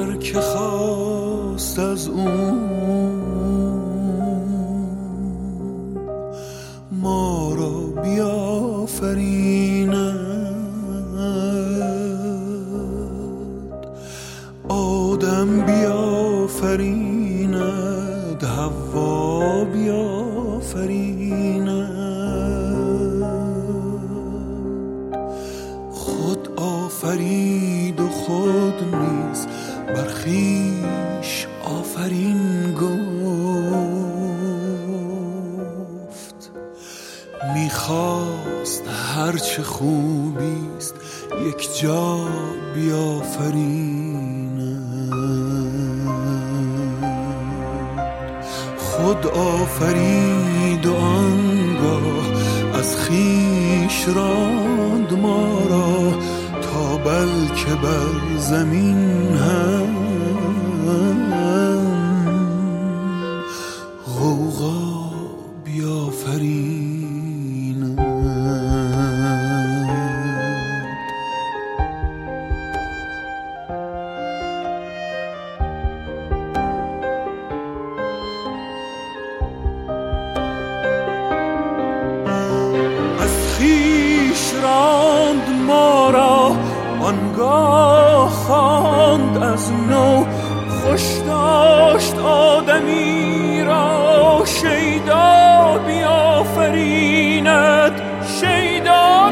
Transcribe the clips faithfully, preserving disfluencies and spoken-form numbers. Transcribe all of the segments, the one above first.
هر که خواست از اون ما را بیافریند، آدم بیافریند، حوا بیافریند. خود آفرید و خود نیز بر خویش آفرین گفت. میخواست هرچه خوبیست یک جا بیافریند. خود آفرید و آنگاه از خویش راند ما را تا بلکه بر زمین هم غوغا بیافریند. از خویش راند ما را آنگاه خواند از نو، خوش داشت آدمی را شیدا بیافریند، شیدا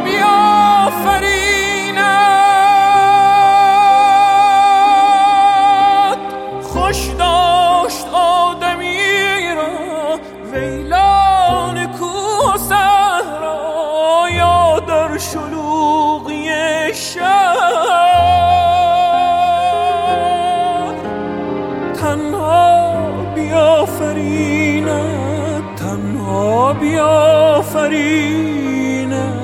بیافریند. خوش داشت آدمی را ویلان کوه و صحرا یا در شلوغی شهر، تنها بیافریند، تنها بیافریند.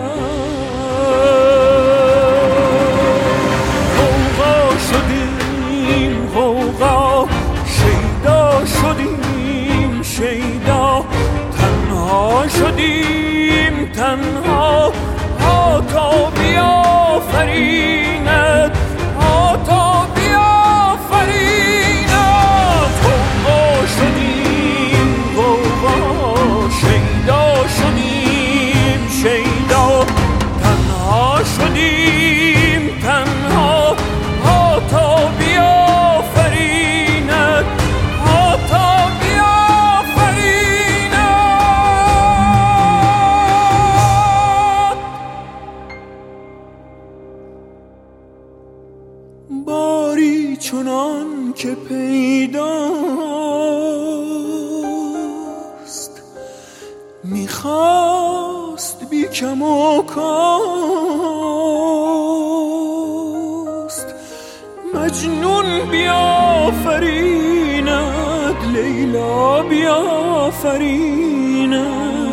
غوغا شدیم غوغا، شیدا شدیم شیدا، تنها شدیم تنها، ها تا بیافریند، ها تا بیافریند. غوغا شدیم غوغا، شیدا شدیم شیدا، تنها شدیم تنها، ها تا بیافریند، ها تا بیافریند. باری چنان که پیداست میخواست بی کم و کاست، مجنون بیافریند، لیلا بیافریند.